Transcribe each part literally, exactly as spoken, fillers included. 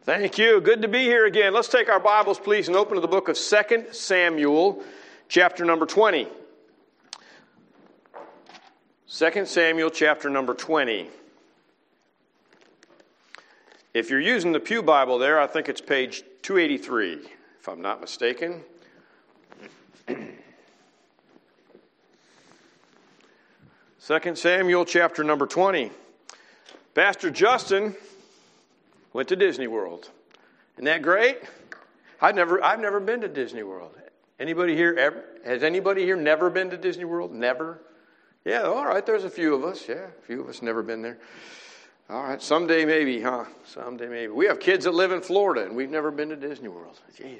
Thank you. Good to be here again. Let's take our Bibles, please, and open to the book of Second Samuel, chapter number twenty. Second Samuel, chapter number twenty. If you're using the Pew Bible there, I think it's page two eighty-three, if I'm not mistaken. Second Samuel, chapter number twenty. Pastor Justin went to Disney World. Isn't that great? I've never, I've never been to Disney World. Anybody here ever? Has anybody here never been to Disney World? Never? Yeah, all right. There's a few of us. Yeah, a few of us never been there. All right. Someday maybe, huh? Someday maybe. We have kids that live in Florida, and we've never been to Disney World. Jeez.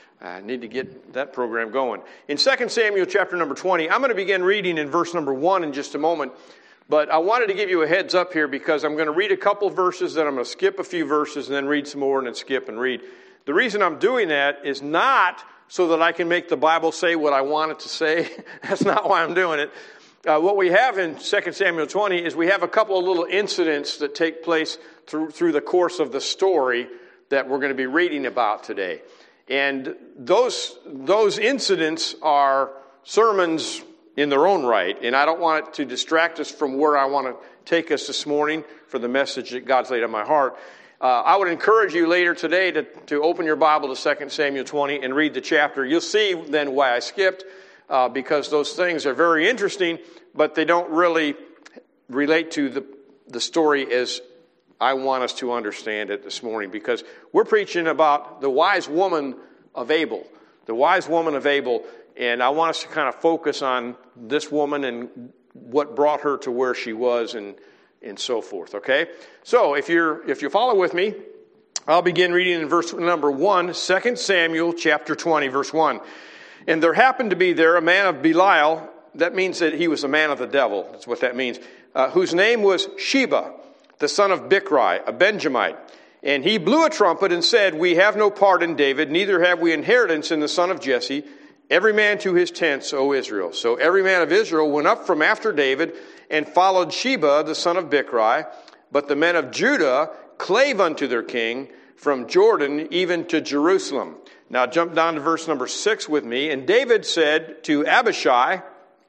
I need to get that program going. In Second Samuel chapter number twenty, I'm going to begin reading in verse number one in just a moment. But I wanted to give you a heads up here because I'm going to read a couple verses, then I'm going to skip a few verses, and then read some more, and then skip and read. The reason I'm doing that is not so that I can make the Bible say what I want it to say. That's not why I'm doing it. Uh, what we have in Second Samuel twenty is we have a couple of little incidents that take place through, through the course of the story that we're going to be reading about today. And those, those incidents are sermons in their own right, and I don't want it to distract us from where I want to take us this morning for the message that God's laid on my heart. Uh, I would encourage you later today to, to open your Bible to Second Samuel twenty and read the chapter. You'll see then why I skipped, uh, because those things are very interesting, but they don't really relate to the, the story as I want us to understand it this morning, because we're preaching about the wise woman of Abel, the wise woman of Abel. And I want us to kind of focus on this woman and what brought her to where she was and, and so forth, okay? So if you're if you follow with me, I'll begin reading in verse number one, Second Samuel chapter twenty, verse one. And there happened to be there a man of Belial, that means that he was a man of the devil, that's what that means, uh, whose name was Sheba, the son of Bichri, a Benjamite. And he blew a trumpet and said, We have no part in David, neither have we inheritance in the son of Jesse. Every man to his tents, O Israel. So every man of Israel went up from after David and followed Sheba, the son of Bichri. But the men of Judah clave unto their king from Jordan even to Jerusalem. Now jump down to verse number six with me. And David said to Abishai,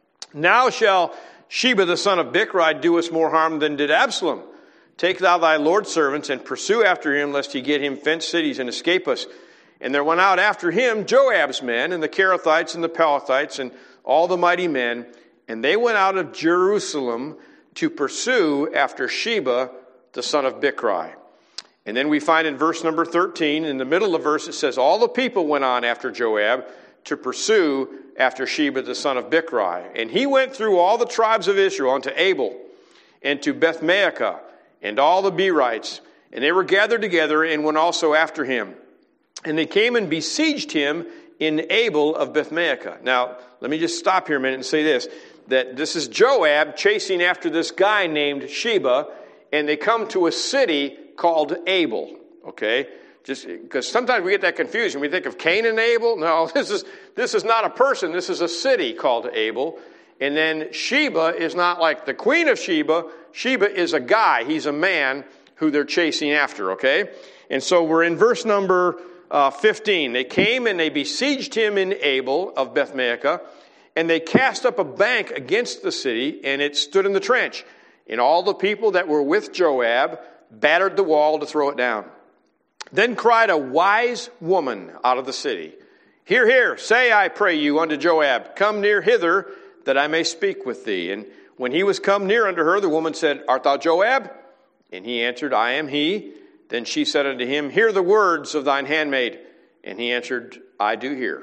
Now shall Sheba, the son of Bichri, do us more harm than did Absalom. Take thou thy Lord's servants and pursue after him, lest he get him fenced cities and escape us. And there went out after him Joab's men, and the Kerethites and the Pelethites, and all the mighty men. And they went out of Jerusalem to pursue after Sheba, the son of Bichri. And then we find in verse number thirteen, in the middle of the verse, it says, All the people went on after Joab to pursue after Sheba, the son of Bichri. And he went through all the tribes of Israel unto Abel, and to Bethmaachah, and all the Berites. And they were gathered together, and went also after him. And they came and besieged him in Abel of Bethmaachah. Now, let me just stop here a minute and say this, that this is Joab chasing after this guy named Sheba, and they come to a city called Abel, okay? Just because sometimes we get that confusion. We think of Cain and Abel. No, this is this is not a person. This is a city called Abel. And then Sheba is not like the queen of Sheba. Sheba is a guy. He's a man who they're chasing after, okay? And so we're in verse number Uh, fifteen, they came and they besieged him in Abel of Bethmaachah, and they cast up a bank against the city, and it stood in the trench. And all the people that were with Joab battered the wall to throw it down. Then cried a wise woman out of the city, Hear, hear, say, I pray you, unto Joab, Come near hither, that I may speak with thee. And when he was come near unto her, the woman said, Art thou Joab? And he answered, I am he. Then she said unto him, Hear the words of thine handmaid. And he answered, I do hear,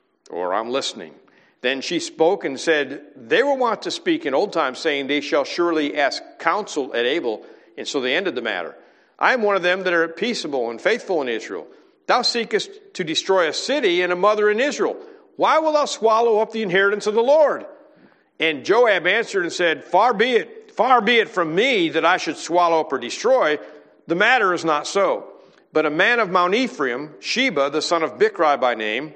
or I'm listening. Then she spoke and said, They were wont to speak in old times, saying, They shall surely ask counsel at Abel. And so they ended the matter. I am one of them that are peaceable and faithful in Israel. Thou seekest to destroy a city and a mother in Israel. Why wilt thou swallow up the inheritance of the Lord? And Joab answered and said, Far be it, far be it from me that I should swallow up or destroy. The matter is not so. But a man of Mount Ephraim, Sheba, the son of Bichri by name,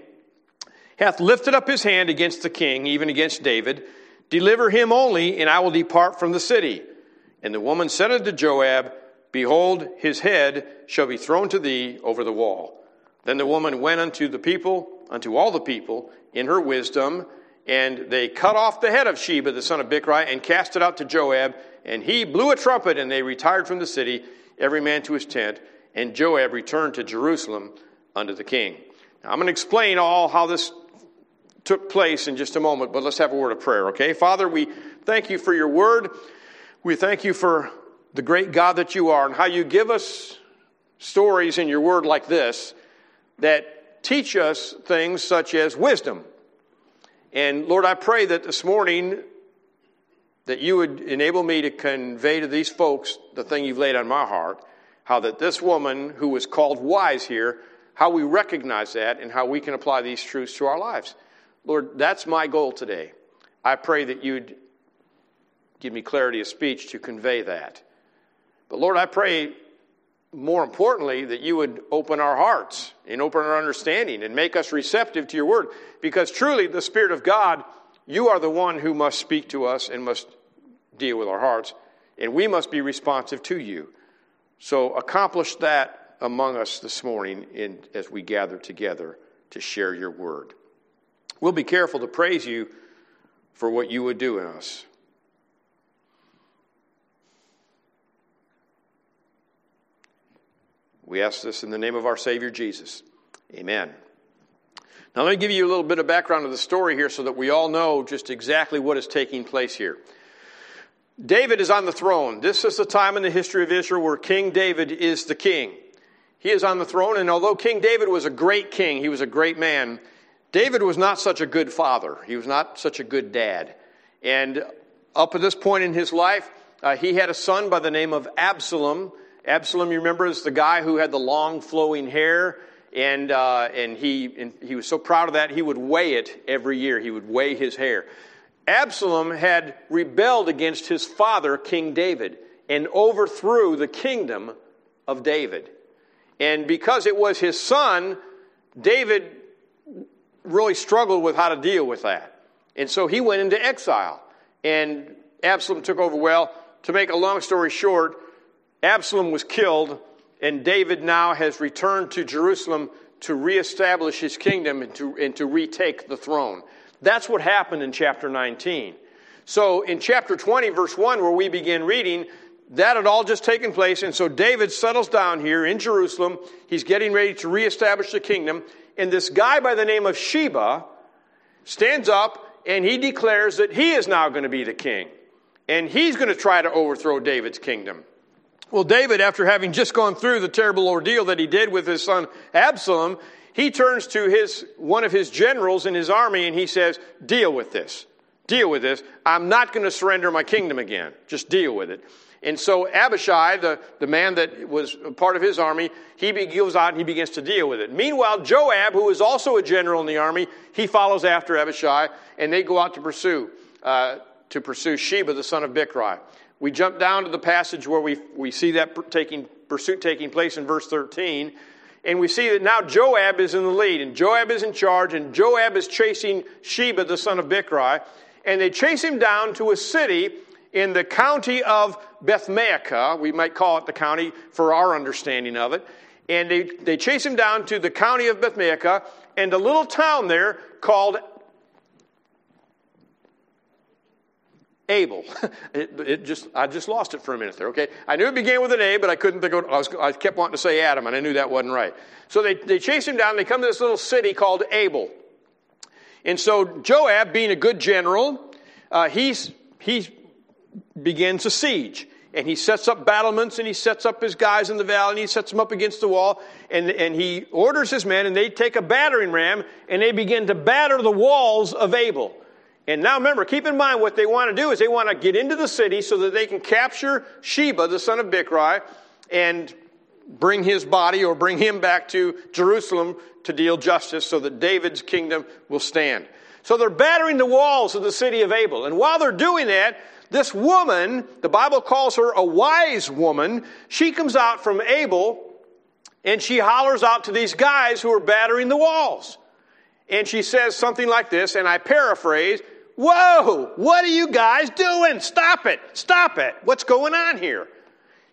hath lifted up his hand against the king, even against David. Deliver him only, and I will depart from the city. And the woman said unto Joab, Behold, his head shall be thrown to thee over the wall. Then the woman went unto the people, unto all the people, in her wisdom, and they cut off the head of Sheba, the son of Bichri, and cast it out to Joab, and he blew a trumpet, and they retired from the city, every man to his tent, and Joab returned to Jerusalem unto the king. Now, I'm going to explain all how this took place in just a moment, but let's have a word of prayer, okay? Father, we thank you for your word. We thank you for the great God that you are and how you give us stories in your word like this that teach us things such as wisdom. And Lord, I pray that this morning that you would enable me to convey to these folks the thing you've laid on my heart, how that this woman who was called wise here, how we recognize that and how we can apply these truths to our lives. Lord, that's my goal today. I pray that you'd give me clarity of speech to convey that. But Lord, I pray more importantly that you would open our hearts and open our understanding and make us receptive to your word. Because truly the Spirit of God, you are the one who must speak to us and must deal with our hearts. And we must be responsive to you. So accomplish that among us this morning in, as we gather together to share your word. We'll be careful to praise you for what you would do in us. We ask this in the name of our Savior Jesus. Amen. Now let me give you a little bit of background of the story here so that we all know just exactly what is taking place here. David is on the throne. This is the time in the history of Israel where King David is the king. He is on the throne, and although King David was a great king, he was a great man, David was not such a good father. He was not such a good dad. And up to this point in his life, uh, he had a son by the name of Absalom. Absalom, you remember, is the guy who had the long flowing hair, and uh, and he and he was so proud of that he would weigh it every year. He would weigh his hair. Absalom had rebelled against his father, King David, and overthrew the kingdom of David. And because it was his son, David really struggled with how to deal with that. And so he went into exile. And Absalom took over. Well, to make a long story short, Absalom was killed, and David now has returned to Jerusalem to reestablish his kingdom and to, and to retake the throne. That's what happened in chapter nineteen. So in chapter twenty, verse one, where we begin reading, that had all just taken place, and so David settles down here in Jerusalem. He's getting ready to reestablish the kingdom, and this guy by the name of Sheba stands up, and he declares that he is now going to be the king, and he's going to try to overthrow David's kingdom. Well, David, after having just gone through the terrible ordeal that he did with his son Absalom, he turns to his one of his generals in his army and he says, deal with this. Deal with this. I'm not going to surrender my kingdom again. Just deal with it. And so Abishai, the, the man that was a part of his army, he goes out and he begins to deal with it. Meanwhile, Joab, who is also a general in the army, he follows after Abishai, and they go out to pursue uh, to pursue Sheba, the son of Bichri. We jump down to the passage where we we see that taking pursuit taking place in verse thirteen, and we see that now Joab is in the lead, and Joab is in charge, and Joab is chasing Sheba, the son of Bichri, and they chase him down to a city in the county of Beth-maachah. We might call it the county for our understanding of it. And they, they chase him down to the county of Beth-maachah and a little town there called Abel. It, it just I just lost it for a minute there, okay? I knew it began with an A, but I couldn't think of I, was, I kept wanting to say Adam, and I knew that wasn't right. So they, they chase him down. They come to this little city called Abel. And so Joab, being a good general, uh, he's he begins a siege. And he sets up battlements, and he sets up his guys in the valley, and he sets them up against the wall, and, and he orders his men, and they take a battering ram, and they begin to batter the walls of Abel. And now remember, keep in mind what they want to do is they want to get into the city so that they can capture Sheba, the son of Bichri, and bring his body or bring him back to Jerusalem to deal justice so that David's kingdom will stand. So they're battering the walls of the city of Abel. And while they're doing that, this woman, the Bible calls her a wise woman, she comes out from Abel and she hollers out to these guys who are battering the walls. And she says something like this, and I paraphrase, "Whoa, what are you guys doing? Stop it, stop it. What's going on here?"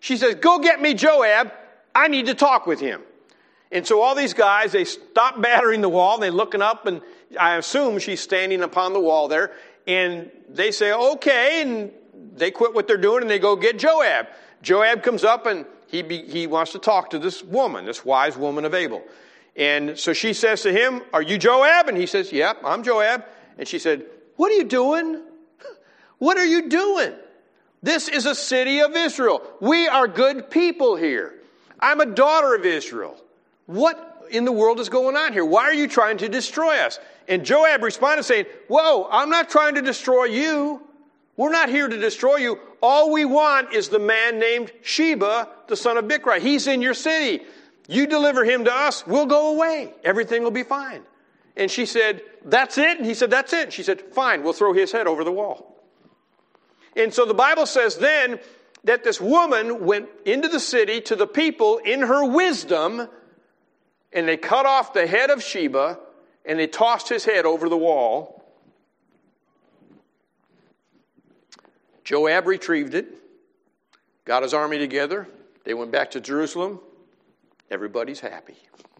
She says, go get me Joab. I need to talk with him. And so all these guys, they stop battering the wall. They're looking up, and I assume she's standing upon the wall there. And they say, okay, and they quit what they're doing, and they go get Joab. Joab comes up, and he be, he wants to talk to this woman, this wise woman of Abel. And so she says to him, are you Joab? And he says, yep, I'm Joab. And she said, what are you doing? What are you doing? This is a city of Israel. We are good people here. I'm a daughter of Israel. What in the world is going on here? Why are you trying to destroy us? And Joab responded saying, whoa, I'm not trying to destroy you. We're not here to destroy you. All we want is the man named Sheba, the son of Bichri. He's in your city. You deliver him to us, we'll go away. Everything will be fine. And she said, that's it? And he said, that's it. And she said, fine, we'll throw his head over the wall. And so the Bible says then that this woman went into the city to the people in her wisdom, and they cut off the head of Sheba, and they tossed his head over the wall. Joab retrieved it, got his army together. They went back to Jerusalem. Everybody's happy.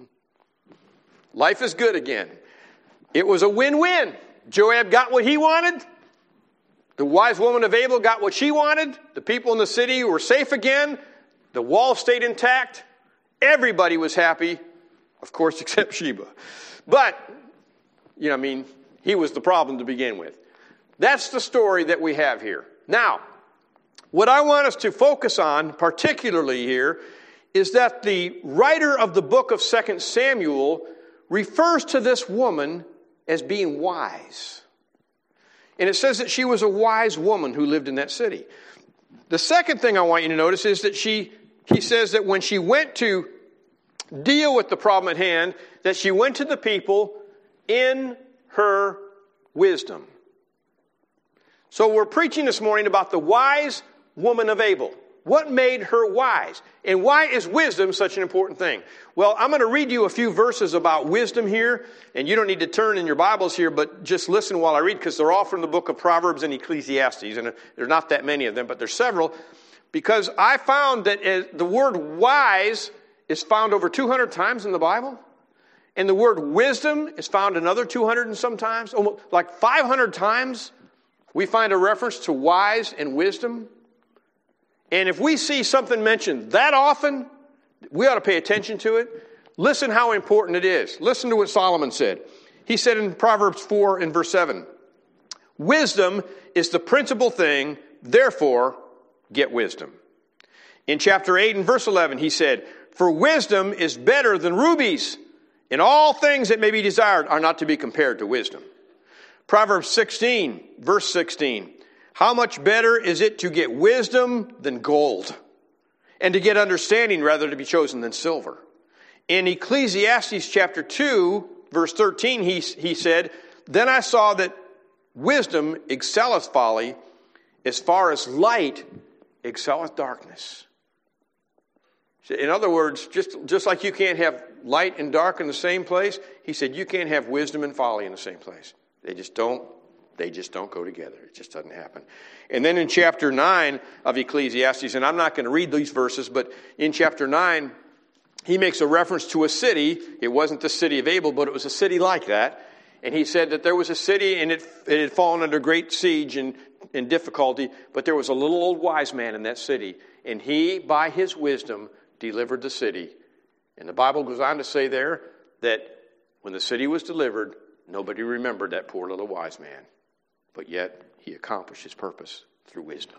Life is good again. It was a win-win. Joab got what he wanted. The wise woman of Abel got what she wanted. The people in the city were safe again. The wall stayed intact. Everybody was happy, of course, except Sheba. But, you know, I mean, he was the problem to begin with. That's the story that we have here. Now, what I want us to focus on, particularly here, is that the writer of the book of Second Samuel refers to this woman as being wise. And it says that she was a wise woman who lived in that city. The second thing I want you to notice is that she, he says that when she went to deal with the problem at hand, that she went to the people in her wisdom. So we're preaching this morning about the wise woman of Abel. What made her wise? And why is wisdom such an important thing? Well, I'm going to read you a few verses about wisdom here, and you don't need to turn in your Bibles here, but just listen while I read, because they're all from the book of Proverbs and Ecclesiastes, and there are not that many of them, but there's several, because I found that the word wise is found over two hundred times in the Bible, and the word wisdom is found another two hundred and some times, almost like five hundred times we find a reference to wise and wisdom. And if we see something mentioned that often, we ought to pay attention to it. Listen how important it is. Listen to what Solomon said. He said in Proverbs four and verse seven, wisdom is the principal thing, therefore get wisdom. In chapter eight and verse eleven, he said, for wisdom is better than rubies, and all things that may be desired are not to be compared to wisdom. Proverbs sixteen, verse sixteen, how much better is it to get wisdom than gold, and to get understanding rather to be chosen than silver. In Ecclesiastes chapter two, verse thirteen, he, he said, then I saw that wisdom excelleth folly, as far as light excelleth darkness. In other words, just, just like you can't have light and dark in the same place, he said you can't have wisdom and folly in the same place. They just don't. They just don't go together. It just doesn't happen. And then in chapter nine of Ecclesiastes, and I'm not going to read these verses, but in chapter nine, he makes a reference to a city. It wasn't the city of Abel, but it was a city like that. And he said that there was a city, and it, it had fallen under great siege and, and difficulty, but there was a little old wise man in that city, and he, by his wisdom, delivered the city. And the Bible goes on to say there that when the city was delivered, nobody remembered that poor little wise man. But yet, he accomplished his purpose through wisdom.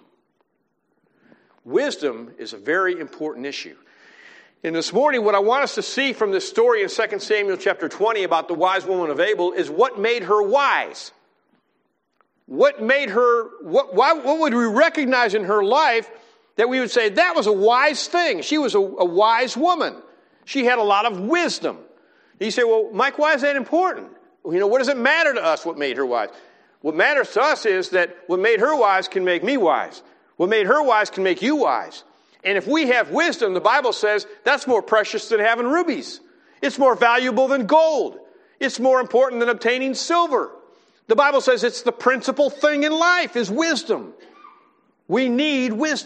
Wisdom is a very important issue. And this morning, what I want us to see from this story in Second Samuel chapter twenty about the wise woman of Abel is what made her wise. What made her, what, why, what would we recognize in her life that we would say that was a wise thing? She was a, a wise woman. She had a lot of wisdom. And you say, well, Mike, why is that important? Well, you know, what does it matter to us what made her wise? What matters to us is that what made her wise can make me wise. What made her wise can make you wise. And if we have wisdom, the Bible says that's more precious than having rubies. It's more valuable than gold. It's more important than obtaining silver. The Bible says it's the principal thing in life is wisdom. We need wisdom.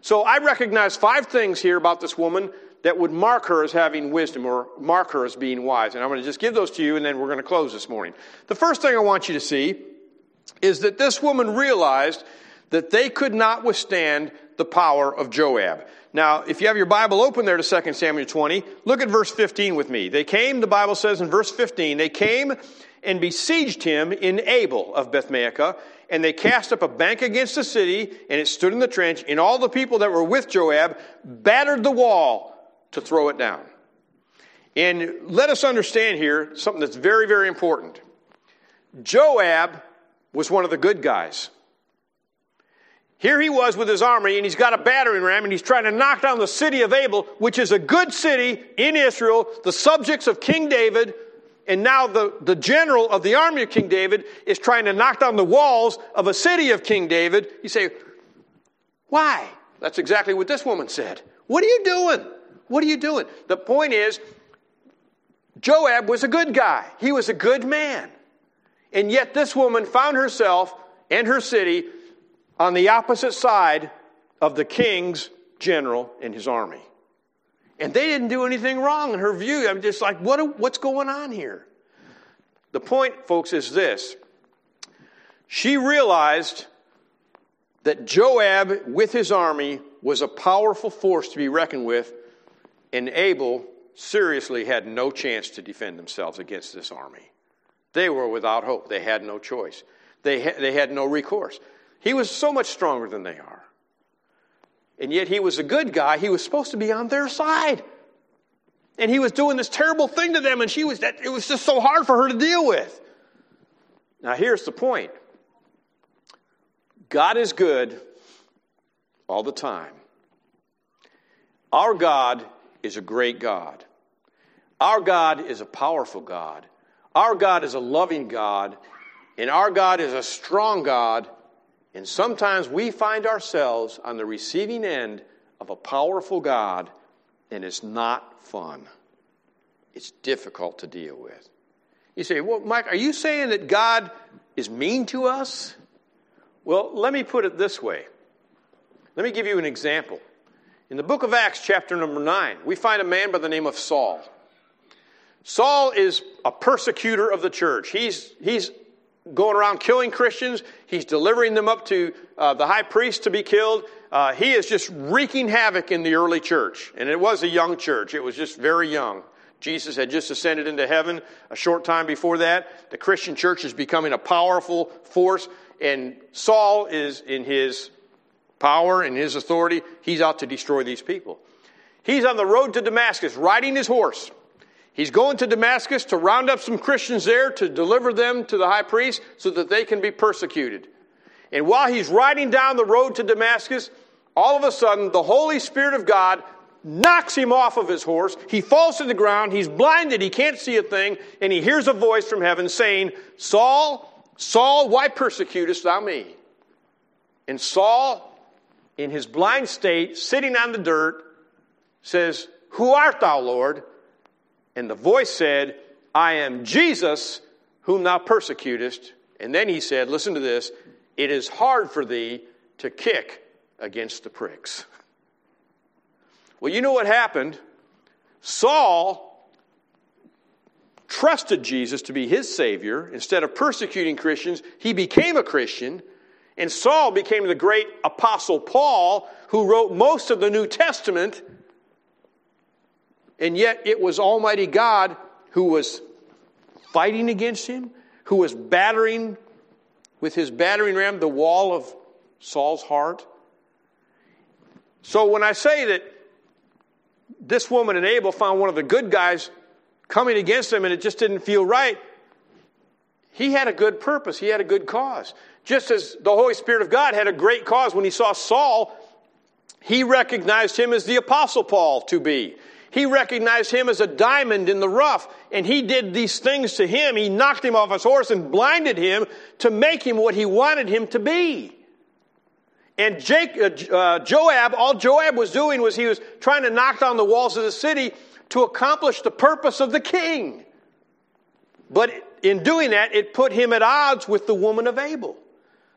So I recognize five things here about this woman that would mark her as having wisdom or mark her as being wise. And I'm going to just give those to you, and then we're going to close this morning. The first thing I want you to see is that this woman realized that they could not withstand the power of Joab. Now, if you have your Bible open there to Second Samuel twenty, look at verse fifteen with me. They came, the Bible says in verse fifteen, they came and besieged him in Abel of Bethmaachah, and they cast up a bank against the city, and it stood in the trench, and all the people that were with Joab battered the wall to throw it down. And let us understand here something that's very, very important. Joab was one of the good guys. Here he was with his army, and he's got a battering ram, and he's trying to knock down the city of Abel, which is a good city in Israel, the subjects of King David. And now the, the general of the army of King David is trying to knock down the walls of a city of King David. You say, why? That's exactly what this woman said. What are you doing? What are you doing? The point is, Joab was a good guy. He was a good man. And yet this woman found herself and her city on the opposite side of the king's general and his army. And they didn't do anything wrong in her view. I'm just like, what, what's going on here? The point, folks, is this. She realized that Joab, with his army, was a powerful force to be reckoned with, and Abel seriously had no chance to defend themselves against this army. They were without hope. They had no choice. They, ha- they had no recourse. He was so much stronger than they are. And yet he was a good guy. He was supposed to be on their side. And he was doing this terrible thing to them, and she was that it was just so hard for her to deal with. Now here's the point. God is good all the time. Our God is a great God. Our God is a powerful God. Our God is a loving God. And our God is a strong God. And sometimes we find ourselves on the receiving end of a powerful God, and it's not fun. It's difficult to deal with. You say, well, Mike, are you saying that God is mean to us? Well, let me put it this way. Let me give you an example. In the book of Acts, chapter number nine, we find a man by the name of Saul. Saul is a persecutor of the church. He's, he's going around killing Christians. He's delivering them up to uh, the high priest to be killed. Uh, he is just wreaking havoc in the early church. And it was a young church. It was just very young. Jesus had just ascended into heaven a short time before that. The Christian church is becoming a powerful force. And Saul is in his power and his authority. He's out to destroy these people. He's on the road to Damascus riding his horse. He's going to Damascus to round up some Christians there to deliver them to the high priest so that they can be persecuted. And while he's riding down the road to Damascus, all of a sudden the Holy Spirit of God knocks him off of his horse. He falls to the ground. He's blinded. He can't see a thing. And he hears a voice from heaven saying, Saul, Saul, why persecutest thou me? And Saul, in his blind state, sitting on the dirt, says, Who art thou, Lord? And the voice said, I am Jesus, whom thou persecutest. And then he said, listen to this, it is hard for thee to kick against the pricks. Well, you know what happened? Saul trusted Jesus to be his Savior. Instead of persecuting Christians, he became a Christian. And Saul became the great apostle Paul, who wrote most of the New Testament. And yet it was Almighty God who was fighting against him, who was battering with his battering ram the wall of Saul's heart. So when I say that this woman in Abel found one of the good guys coming against him and it just didn't feel right, he had a good purpose. He had a good cause. Just as the Holy Spirit of God had a great cause when he saw Saul, he recognized him as the Apostle Paul to be. He recognized him as a diamond in the rough, and he did these things to him. He knocked him off his horse and blinded him to make him what he wanted him to be. And Jake, uh, uh, Joab, all Joab was doing was he was trying to knock down the walls of the city to accomplish the purpose of the king. But in doing that, it put him at odds with the woman of Abel.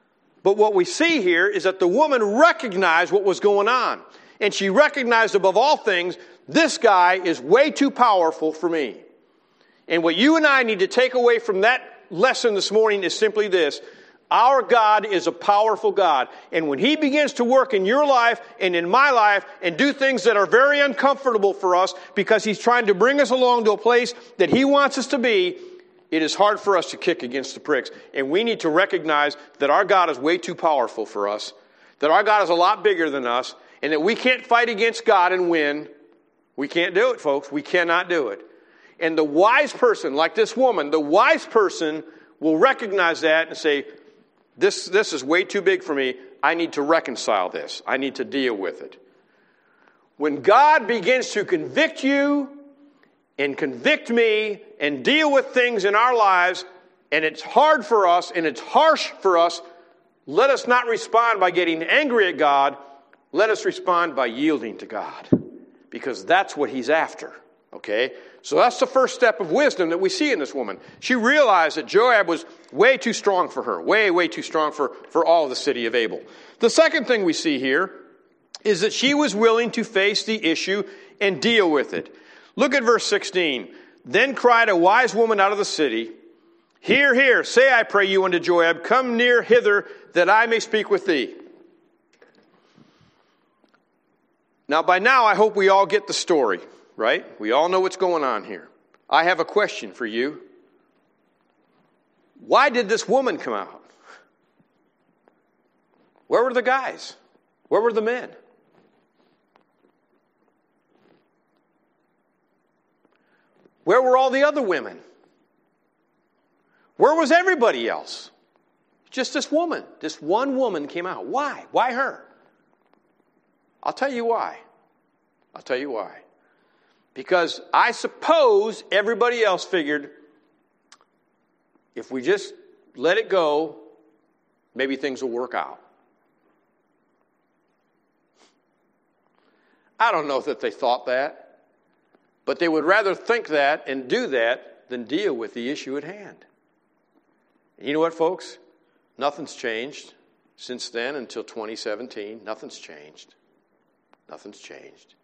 But what we see here is that the woman recognized what was going on. And she recognized above all things, this guy is way too powerful for me. And what you and I need to take away from that lesson this morning is simply this. Our God is a powerful God. And when He begins to work in your life and in my life and do things that are very uncomfortable for us because He's trying to bring us along to a place that He wants us to be, it is hard for us to kick against the pricks. And we need to recognize that our God is way too powerful for us, that our God is a lot bigger than us, and that we can't fight against God and win. We can't do it, folks. We cannot do it. And the wise person, like this woman, the wise person will recognize that and say, This, this is way too big for me. I need to reconcile this. I need to deal with it. When God begins to convict you and convict me and deal with things in our lives, and it's hard for us and it's harsh for us, let us not respond by getting angry at God. Let us respond by yielding to God, because that's what He's after. Okay? So that's the first step of wisdom that we see in this woman. She realized that Joab was way too strong for her. Way, way too strong for, for all of the city of Abel. The second thing we see here is that she was willing to face the issue and deal with it. Look at verse sixteen. Then cried a wise woman out of the city, Hear, hear, say I pray you unto Joab, come near hither that I may speak with thee. Now by now I hope we all get the story. Right? We all know what's going on here. I have a question for you. Why did this woman come out? Where were the guys? Where were the men? Where were all the other women? Where was everybody else? Just this woman. This one woman came out. Why? Why her? I'll tell you why. I'll tell you why. Because I suppose everybody else figured, if we just let it go, maybe things will work out. I don't know that they thought that, but they would rather think that and do that than deal with the issue at hand. And you know what, folks? Nothing's changed since then until twenty seventeen. Nothing's changed. Nothing's changed.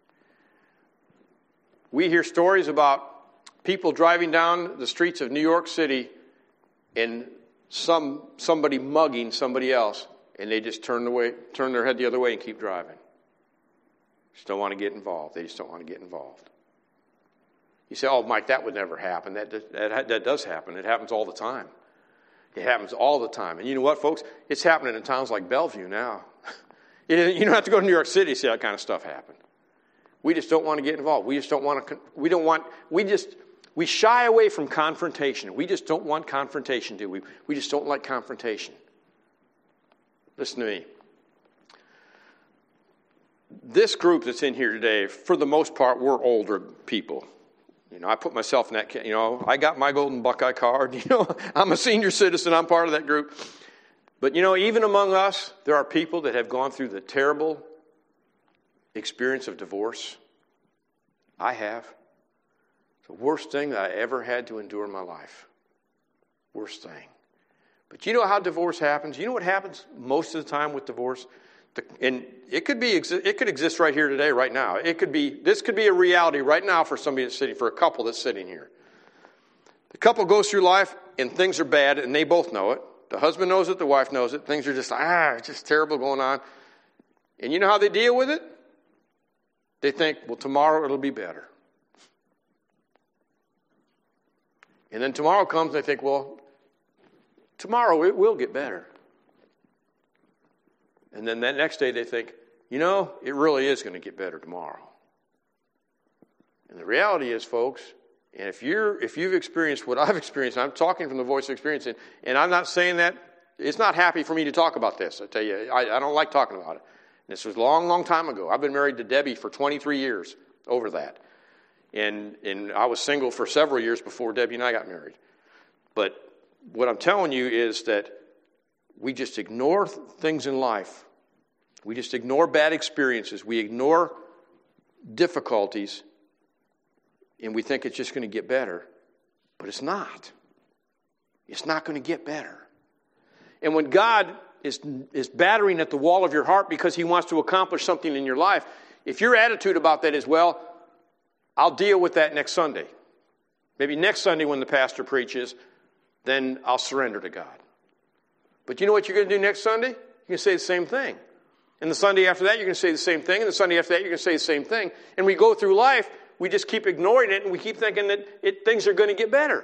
We hear stories about people driving down the streets of New York City and some somebody mugging somebody else, and they just turn away, turn their head the other way and keep driving. Just don't want to get involved. They just don't want to get involved. You say, "Oh, Mike, that would never happen." That that that does happen. It happens all the time. It happens all the time. And you know what, folks? It's happening in towns like Bellevue now. You don't have to go to New York City to see that kind of stuff happen. We just don't want to get involved. We just don't want to, we don't want, we just, we shy away from confrontation. We just don't want confrontation, do we? We just don't like confrontation. Listen to me. This group that's in here today, for the most part, we're older people. You know, I put myself in that, you know, I got my golden Buckeye card. You know, I'm a senior citizen. I'm part of that group. But, you know, even among us, there are people that have gone through the terrible experience of divorce. I have. It's the worst thing that I ever had to endure in my life. Worst thing. But you know how divorce happens? You know what happens most of the time with divorce? The, and it could be, it could exist right here today, right now. It could be, this could be a reality right now for somebody that's sitting, for a couple that's sitting here. The couple goes through life and things are bad and they both know it. The husband knows it, the wife knows it. Things are just, ah, it's just terrible going on. And you know how they deal with it? They think, well, tomorrow it'll be better. And then tomorrow comes and they think, well, tomorrow it will get better. And then that next day they think, you know, it really is going to get better tomorrow. And the reality is, folks, and if you're if you've experienced what I've experienced, I'm talking from the voice of experience, and, and I'm not saying that, it's not happy for me to talk about this. I tell you, I, I don't like talking about it. This was a long, long time ago. I've been married to Debbie for twenty-three years over that. And and I was single for several years before Debbie and I got married. But what I'm telling you is that we just ignore things in life. We just ignore bad experiences. We ignore difficulties. And we think it's just going to get better. But it's not. It's not going to get better. And when God is, is battering at the wall of your heart because he wants to accomplish something in your life, if your attitude about that is, well, I'll deal with that next Sunday. Maybe next Sunday when the pastor preaches, then I'll surrender to God. But you know what you're going to do next Sunday? You're going to say the same thing. And the Sunday after that, you're going to say the same thing. And the Sunday after that, you're going to say the same thing. And we go through life, we just keep ignoring it, and we keep thinking that it, things are going to get better.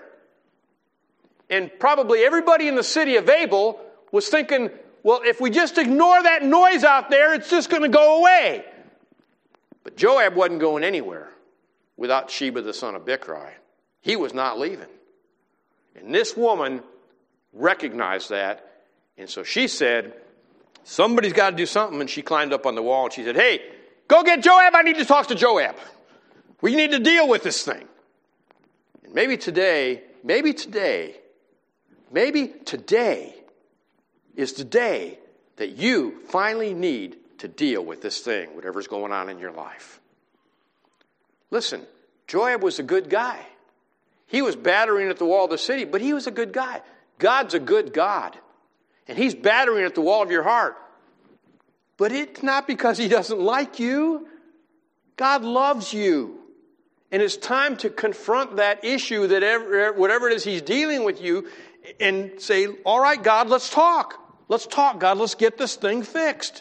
And probably everybody in the city of Abel was thinking, well, if we just ignore that noise out there, it's just going to go away. But Joab wasn't going anywhere without Sheba the son of Bichri. He was not leaving. And this woman recognized that. And so she said, somebody's got to do something. And she climbed up on the wall and she said, hey, go get Joab. I need to talk to Joab. We need to deal with this thing. And maybe today, maybe today, maybe today is the day that you finally need to deal with this thing, whatever's going on in your life. Listen, Joab was a good guy. He was battering at the wall of the city, but he was a good guy. God's a good God. And he's battering at the wall of your heart. But it's not because he doesn't like you. God loves you. And it's time to confront that issue, that ever, whatever it is he's dealing with you, and say, all right, God, let's talk. Let's talk, God. Let's get this thing fixed.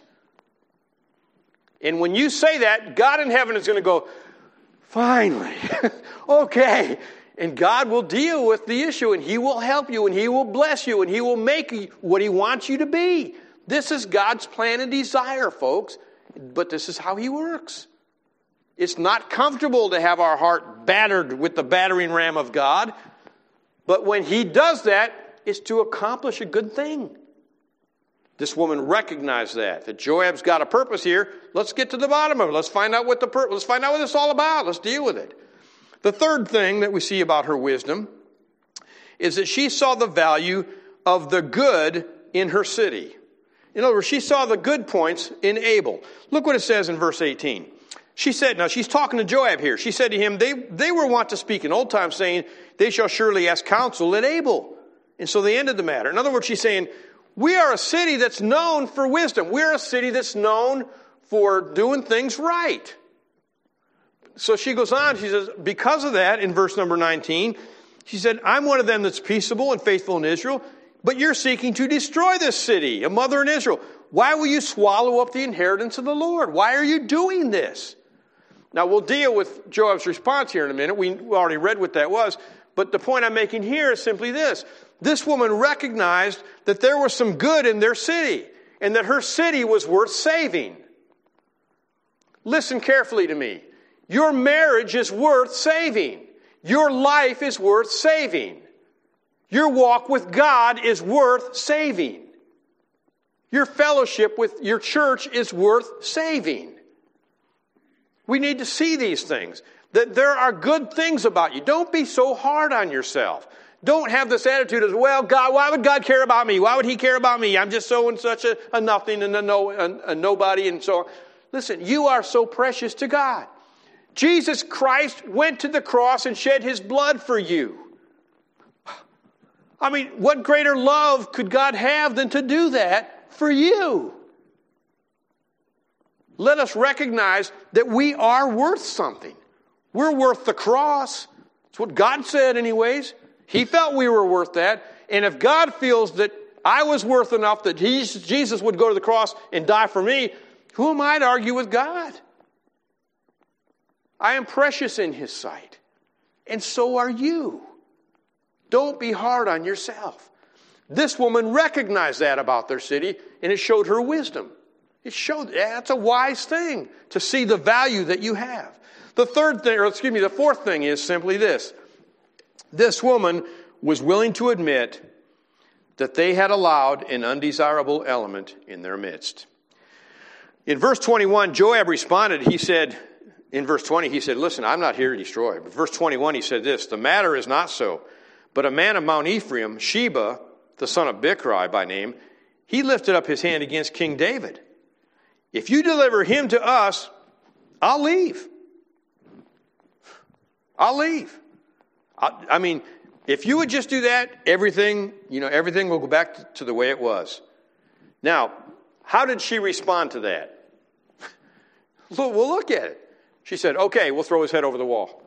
And when you say that, God in heaven is going to go, finally, okay. And God will deal with the issue, and he will help you, and he will bless you, and he will make you what he wants you to be. This is God's plan and desire, folks. But this is how he works. It's not comfortable to have our heart battered with the battering ram of God. But when he does that, it's to accomplish a good thing. This woman recognized that, that Joab's got a purpose here. Let's get to the bottom of it. Let's find out what the pur- let's find out what it's all about. Let's deal with it. The third thing that we see about her wisdom is that she saw the value of the good in her city. In other words, she saw the good points in Abel. Look what it says in verse eighteen. She said, now she's talking to Joab here. She said to him, they, they were wont to speak in old times, saying, they shall surely ask counsel at Abel. And so they ended the matter. In other words, she's saying, we are a city that's known for wisdom. We're a city that's known for doing things right. So she goes on, she says, because of that, in verse number nineteen, she said, I'm one of them that's peaceable and faithful in Israel, but you're seeking to destroy this city, a mother in Israel. Why will you swallow up the inheritance of the Lord? Why are you doing this? Now, we'll deal with Joab's response here in a minute. We already read what that was. But the point I'm making here is simply this. This woman recognized that there was some good in their city and that her city was worth saving. Listen carefully to me. Your marriage is worth saving. Your life is worth saving. Your walk with God is worth saving. Your fellowship with your church is worth saving. We need to see these things. That there are good things about you. Don't be so hard on yourself. Don't have this attitude as, well, God, why would God care about me? Why would he care about me? I'm just so and such a, a nothing and a, no, a, a nobody and so on. Listen, you are so precious to God. Jesus Christ went to the cross and shed his blood for you. I mean, what greater love could God have than to do that for you? Let us recognize that we are worth something. We're worth the cross. That's what God said anyways. He felt we were worth that. And if God feels that I was worth enough that he, Jesus would go to the cross and die for me, who am I to argue with God? I am precious in his sight. And so are you. Don't be hard on yourself. This woman recognized that about their city, and it showed her wisdom. It showed, yeah, that's a wise thing to see the value that you have. The third thing, or excuse me, the fourth thing is simply this. This woman was willing to admit that they had allowed an undesirable element in their midst. In verse twenty-one, Joab responded. He said, in verse twenty, he said, listen, I'm not here to destroy. But verse twenty-one, he said this, the matter is not so. But a man of Mount Ephraim, Sheba, the son of Bichri by name, he lifted up his hand against King David. If you deliver him to us, I'll leave. I'll leave. I, I mean, if you would just do that, everything, you know, everything will go back to, to the way it was. Now, how did she respond to that? Well, look at it. She said, okay, we'll throw his head over the wall.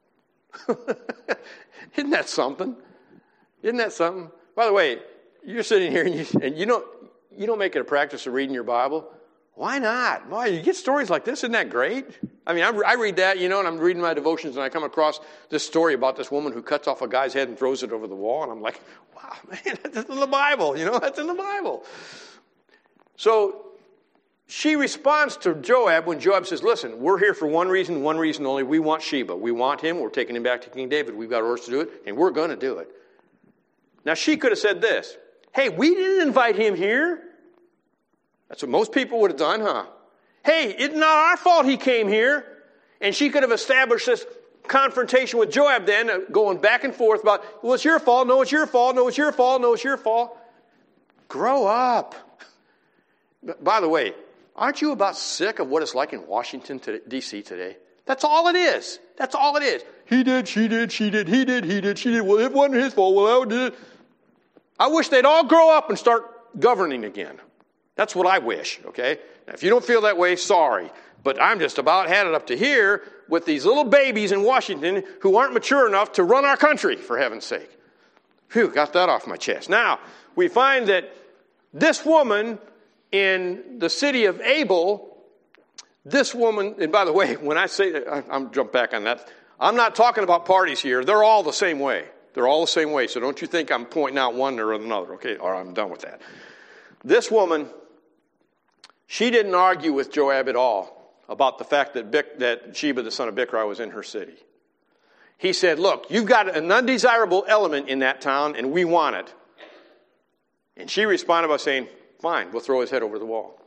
Isn't that something? Isn't that something? By the way, you're sitting here and you, and you don't you don't make it a practice of reading your Bible. Why not? Why? You get stories like this. Isn't that great? I mean, I, I read that, you know, and I'm reading my devotions, and I come across this story about this woman who cuts off a guy's head and throws it over the wall, and I'm like, wow, man, that's in the Bible. You know, that's in the Bible. So she responds to Joab when Joab says, listen, we're here for one reason, one reason only. We want Sheba. We want him. We're taking him back to King David. We've got orders to do it, and we're going to do it. Now, she could have said this. Hey, we didn't invite him here. That's what most people would have done, huh? Hey, it's not our fault he came here. And she could have established this confrontation with Joab then, uh, going back and forth about, well, it's your fault, no, it's your fault, no, it's your fault, no, it's your fault. Grow up. By the way, aren't you about sick of what it's like in Washington, D C today? That's all it is. That's all it is. He did, she did, she did, he did, he did, she did. Well, it wasn't his fault. Well, I did it. I wish they'd all grow up and start governing again. That's what I wish, okay? Now, if you don't feel that way, sorry. But I'm just about had it up to here with these little babies in Washington who aren't mature enough to run our country, for heaven's sake. Phew, got that off my chest. Now, we find that this woman in the city of Abel, this woman, and by the way, when I say, I, I'm jump back on that, I'm not talking about parties here. They're all the same way. They're all the same way. So don't you think I'm pointing out one or another, okay? Or I'm done with that. This woman, she didn't argue with Joab at all about the fact that, Bic, that Sheba, the son of Bichri, was in her city. He said, look, you've got an undesirable element in that town, and we want it. And she responded by saying, fine, we'll throw his head over the wall.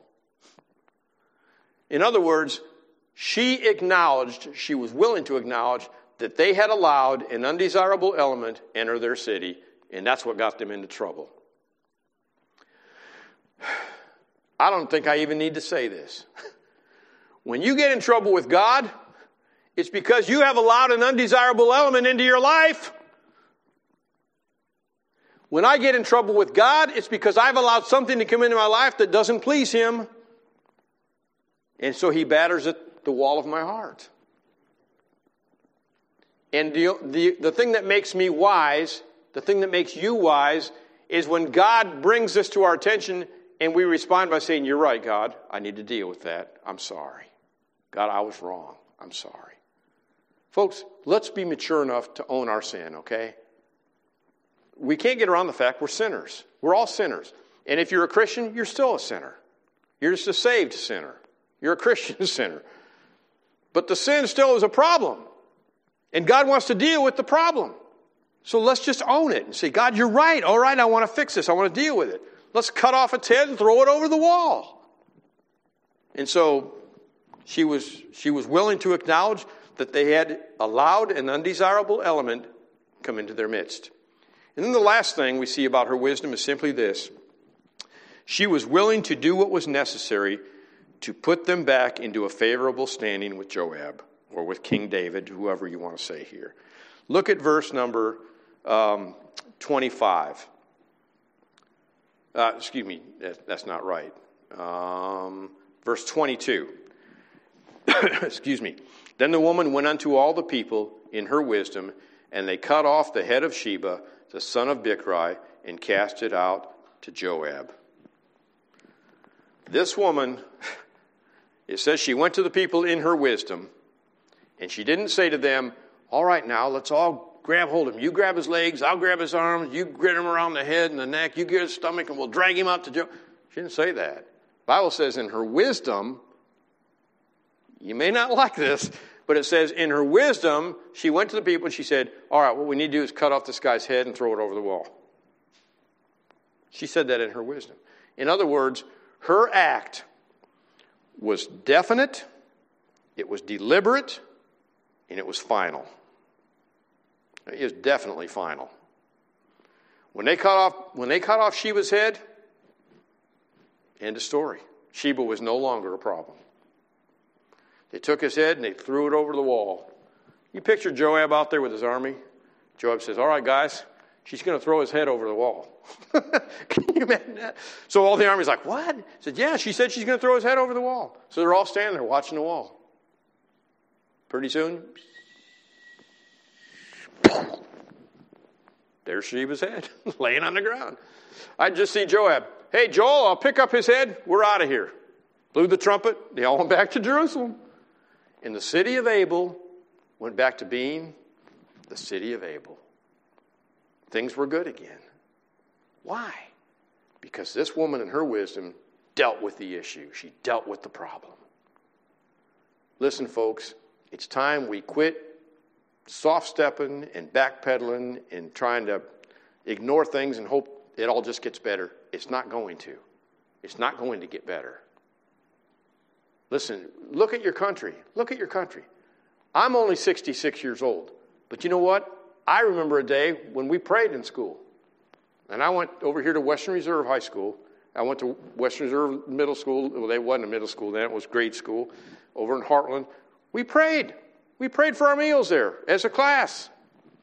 In other words, she acknowledged, she was willing to acknowledge, that they had allowed an undesirable element enter their city, and that's what got them into trouble. I don't think I even need to say this. When you get in trouble with God, it's because you have allowed an undesirable element into your life. When I get in trouble with God, it's because I've allowed something to come into my life that doesn't please Him. And so He batters at the wall of my heart. And the, the, the thing that makes me wise, the thing that makes you wise, is when God brings this to our attention and we respond by saying, you're right, God, I need to deal with that. I'm sorry. God, I was wrong. I'm sorry. Folks, let's be mature enough to own our sin, okay? We can't get around the fact we're sinners. We're all sinners. And if you're a Christian, you're still a sinner. You're just a saved sinner. You're a Christian sinner. But the sin still is a problem. And God wants to deal with the problem. So let's just own it and say, God, you're right. All right, I want to fix this. I want to deal with it. Let's cut off its head and throw it over the wall. And so she was, she was willing to acknowledge that they had allowed an undesirable element come into their midst. And then the last thing we see about her wisdom is simply this. She was willing to do what was necessary to put them back into a favorable standing with Joab or with King David, whoever you want to say here. Look at verse number um, twenty-five. Uh, excuse me, that, that's not right. Um, verse twenty-two. Excuse me. Then the woman went unto all the people in her wisdom, and they cut off the head of Sheba, the son of Bichri, and cast it out to Joab. This woman, it says she went to the people in her wisdom, and she didn't say to them, all right, now let's all grab hold of him. You grab his legs, I'll grab his arms, you grab him around the head and the neck, you get his stomach, and we'll drag him out to Joab. She didn't say that. The Bible says in her wisdom, you may not like this, but it says in her wisdom, she went to the people and she said, all right, what we need to do is cut off this guy's head and throw it over the wall. She said that in her wisdom. In other words, her act was definite, it was deliberate, and it was final. It is definitely final. When they cut off, when they cut off Sheba's head, end of story. Sheba was no longer a problem. They took his head and they threw it over the wall. You picture Joab out there with his army. Joab says, all right, guys, she's going to throw his head over the wall. Can you imagine that? So all the army's like, what? He said, yeah, she said she's going to throw his head over the wall. So they're all standing there watching the wall. Pretty soon, there's Sheba's head laying on the ground. I just see Joab. Hey, Joel, I'll pick up his head. We're out of here. Blew the trumpet. They all went back to Jerusalem. And the city of Abel went back to being the city of Abel. Things were good again. Why? Because this woman in her wisdom dealt with the issue. She dealt with the problem. Listen, folks, it's time we quit soft-stepping and backpedaling and trying to ignore things and hope it all just gets better. It's not going to. It's not going to get better. Listen, look at your country. Look at your country. I'm only sixty-six years old. But you know what? I remember a day when we prayed in school. And I went over here to Western Reserve High School. I went to Western Reserve Middle School. Well, they wasn't a middle school then. It was grade school over in Heartland. We prayed. We prayed for our meals there as a class.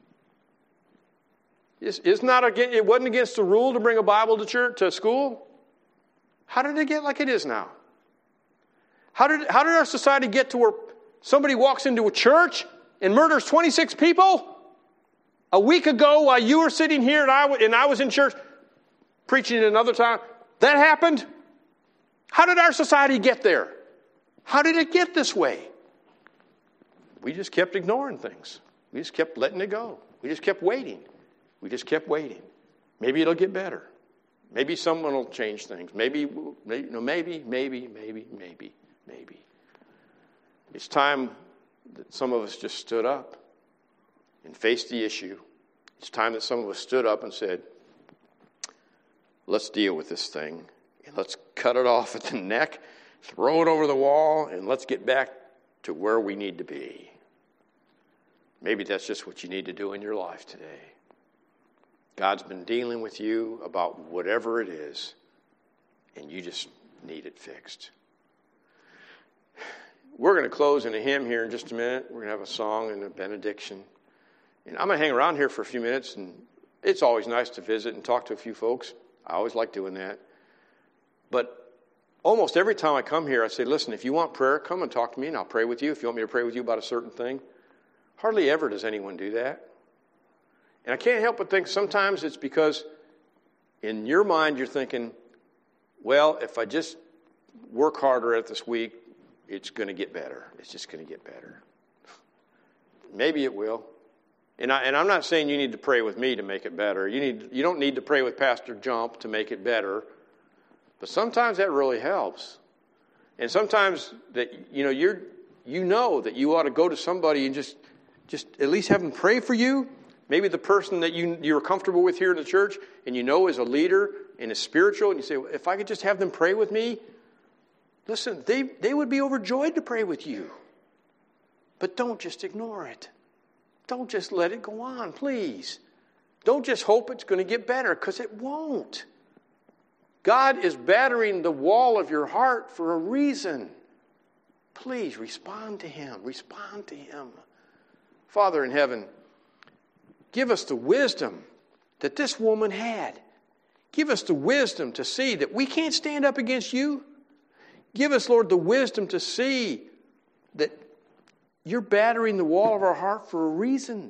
It's, it's not against, it wasn't against the rule to bring a Bible to church, to school. How did it get like it is now? How did, how did our society get to where somebody walks into a church and murders twenty-six people? A week ago, while you were sitting here and I, and I was in church preaching at another time, that happened? How did our society get there? How did it get this way? We just kept ignoring things. We just kept letting it go. We just kept waiting. We just kept waiting. Maybe it'll get better. Maybe someone will change things. Maybe, maybe, no, maybe, maybe, maybe, maybe, maybe. It's time that some of us just stood up and faced the issue. It's time that some of us stood up and said, let's deal with this thing. And let's cut it off at the neck, throw it over the wall, and let's get back to where we need to be. Maybe that's just what you need to do in your life today. God's been dealing with you about whatever it is, and you just need it fixed. We're going to close in a hymn here in just a minute. We're going to have a song and a benediction. And I'm going to hang around here for a few minutes, and it's always nice to visit and talk to a few folks. I always like doing that. But almost every time I come here, I say, listen, if you want prayer, come and talk to me, and I'll pray with you if you want me to pray with you about a certain thing. Hardly ever does anyone do that. And I can't help but think sometimes it's because in your mind you're thinking, well, if I just work harder at this week, it's going to get better. It's just going to get better. Maybe it will. And, I, and I'm not saying you need to pray with me to make it better. You need you don't need to pray with Pastor Jump to make it better. But sometimes that really helps. And sometimes that you know you're you know that you ought to go to somebody and just just at least have them pray for you. Maybe the person that you you're comfortable with here in the church and you know is a leader and is spiritual, and you say, well, if I could just have them pray with me, listen, they they would be overjoyed to pray with you. But don't just ignore it. Don't just let it go on, please. Don't just hope it's going to get better, because it won't. God is battering the wall of your heart for a reason. Please respond to Him. Respond to Him. Father in heaven, give us the wisdom that this woman had. Give us the wisdom to see that we can't stand up against you. Give us, Lord, the wisdom to see that you're battering the wall of our heart for a reason.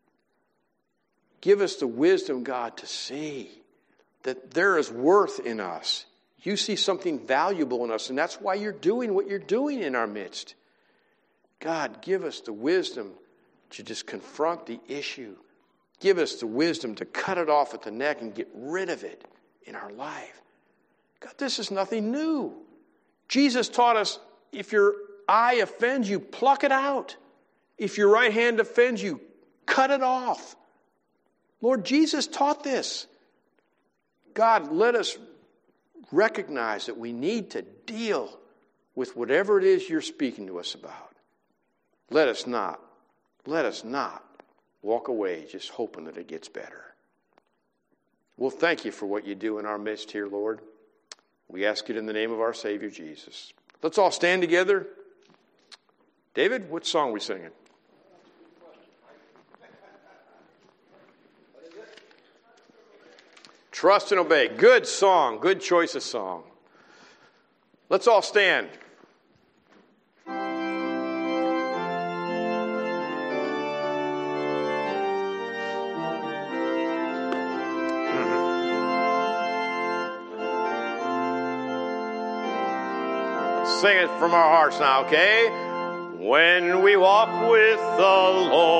Give us the wisdom, God, to see that there is worth in us. You see something valuable in us, and that's why you're doing what you're doing in our midst. God, give us the wisdom to just confront the issue. Give us the wisdom to cut it off at the neck and get rid of it in our life. God, this is nothing new. Jesus taught us, if your eye offends you, pluck it out. If your right hand offends you, cut it off. Lord, Jesus taught this. God, let us recognize that we need to deal with whatever it is you're speaking to us about. Let us not, let us not walk away just hoping that it gets better. Well, thank you for what you do in our midst here, Lord. We ask it in the name of our Savior, Jesus. Let's all stand together. David, what song are we singing? Trust and obey. Good song. Good choice of song. Let's all stand. Sing it from our hearts now, okay? When we walk with the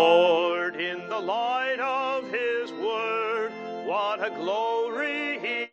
Lord in the light of His word, what a glory He